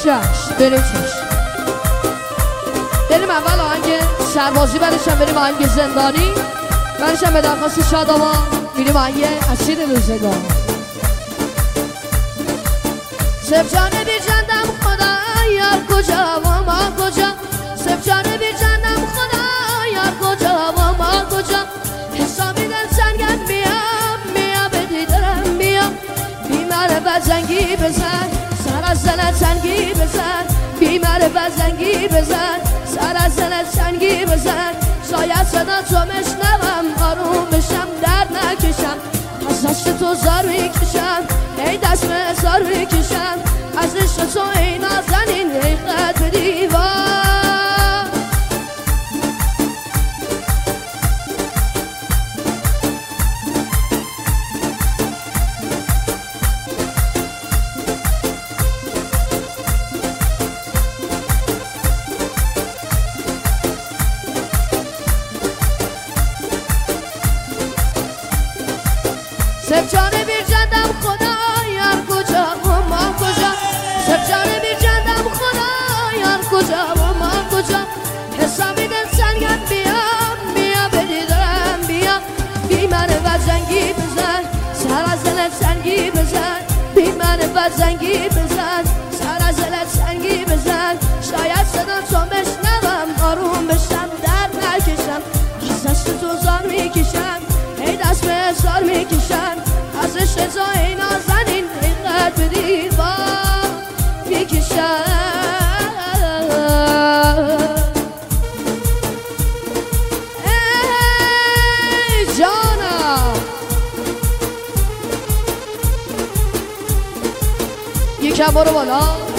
چشم بریم چشم. بریم اول آهنگ سربازی، بعدشم بریم آهنگ زندانی، بعدشم به درخواست شادابان میریم آهنگ اسیر روزگار. سف جان بیرجندم خدا یار کجا و ما کجا، سف جان بیرجندم خدا یار کجا و ما کجا، حسابی دل سنگم بیا به دیدرم بیا، بیمار بزنگی بزن سر از دلت سنگی بزن، بیمار بزنگی بزن سر از دلت سنگی بزن، شاید صدا تو مشنوم آروم بشم درد نکشم، از دست تو زار میکشم ای دست به زار میکشم، از عشق تو ای نازنین ای خط به دیوار. سف جان بیرجندم خدا یار کجا و ما کجا، سف جان بیرجندم خدا یار کجا و ما کجا، حسابی دل سنگم بیا به دیدرم بیا، بیمار بزنگی بزن سر از دلت سنگی بزن، بیمار بزنگی بزن سر از دلت سنگی بزن، شاید صدا تو بشنوم آروم بشم درد نکشم، از دست تو زار میکشم ای دست به زار میکشم، از عشق تو ای نازنین ای خط به دیوار میکشم. ای جانم یکم برو بالا.